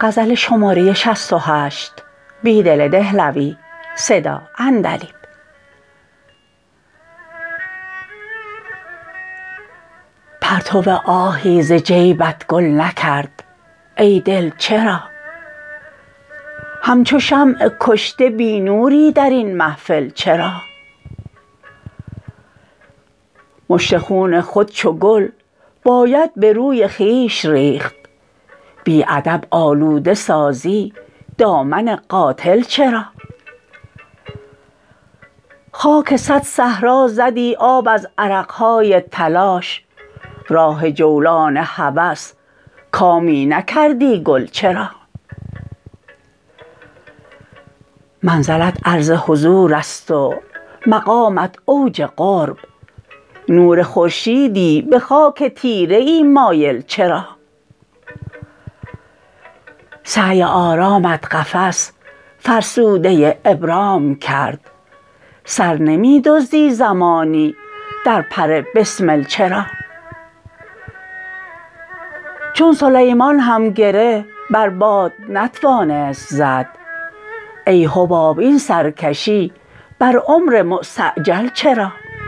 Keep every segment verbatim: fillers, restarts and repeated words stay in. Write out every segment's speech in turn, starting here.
غزل شماره شصت و هشت بیدل دهلوی صدا عندلیب. پرتو آهی ز جیبت گل نکرد ای دل چرا؟ همچو شمع کشته بی نوری درین محفل چرا؟ مشت خون خود چو گل باید به روی خویش ریخت، بی ادب آلوده سازی دامن قاتل چرا؟ خاک صد صحرا زدی آب از عرقهای تلاش، راه جولان هوس کامی نکردی گل چرا؟ منزلت عرض حضور است و مقامت اوج قرب، نور خورشیدی به خاک تیره ای مایل چرا؟ سعی آرامت قفس فرسوده ابرام کرد، سر نمی دزدی زمانی در پر بسمل چرا؟ چون سلیمان هم گره بر باد نتوانست زد، ای حباب این سرکشی بر عمر مستعجل چرا؟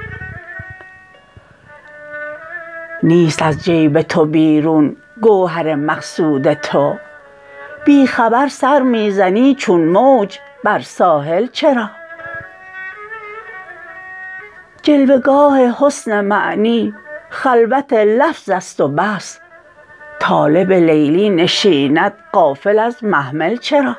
نیست از جیب تو بیرون گوهر مقصود تو، بی خبر سر می زنی چون موج بر ساحل چرا؟ جلوه گاه حسن معنی خلوت لفظ است و بس، طالب لیلی نشیند غافل از محمل چرا؟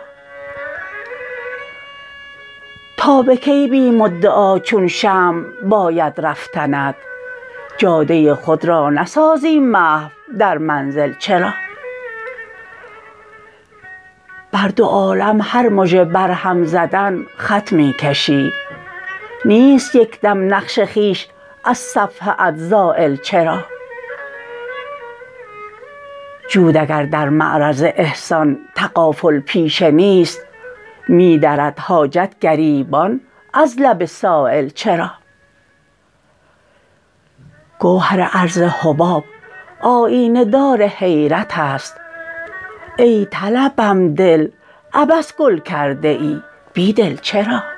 تا به کی بی مدعا چون شمع باید رفتنت، جاده خود را نسازی محو در منزل چرا؟ بر دو عالم هر مژه برهم زدن خط می کشی، نیست یکدم نقش خویش از صفحه ات زایل چرا؟ جود اگر در معرض احسان تغافل پیشه نیست، می درد حاجت گریبان از لب سایل چرا؟ گوهر عرض حباب آیینه دار حیرت است، ای طلبم دل عبث گل کرده ای بیدل چرا؟